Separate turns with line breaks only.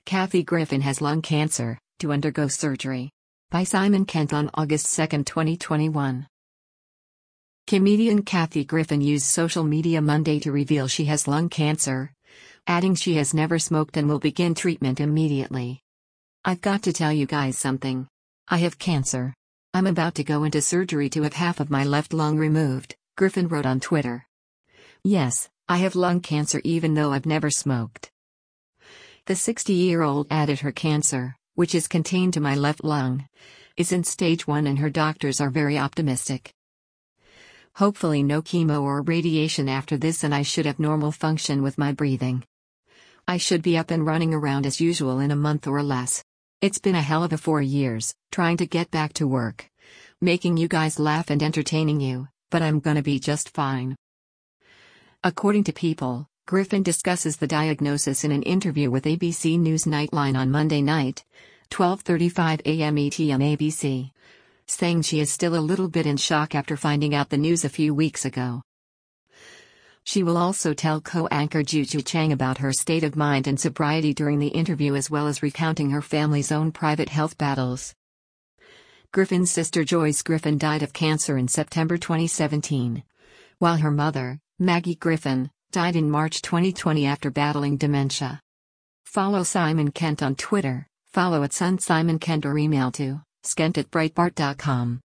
Kathy Griffin has lung cancer, to undergo surgery. By Simon Kent on August 2, 2021. Comedian Kathy Griffin used social media Monday to reveal she has lung cancer, adding she has never smoked and will begin treatment immediately. "I've got to tell you guys something. I have cancer. I'm about to go into surgery to have half of my left lung removed," Griffin wrote on Twitter. "Yes, I have lung cancer even though I've never smoked." The 60-year-old added her cancer, which is contained to my left lung, is in stage 1 and her doctors are very optimistic. "Hopefully no chemo or radiation after this and I should have normal function with my breathing. I should be up and running around as usual in a month or less. It's been a hell of a 4 years, trying to get back to work, making you guys laugh and entertaining you, but I'm gonna be just fine." According to People, Griffin discusses the diagnosis in an interview with ABC News Nightline on Monday night, 12:35 a.m. ET on ABC, saying she is still a little bit in shock after finding out the news a few weeks ago. She will also tell co-anchor Juju Chang about her state of mind and sobriety during the interview, as well as recounting her family's own private health battles. Griffin's sister Joyce Griffin died of cancer in September 2017, while her mother, Maggie Griffin, died in March 2020 after battling dementia. Follow Simon Kent on Twitter, follow @SunSimonKent or email to skent@breitbart.com.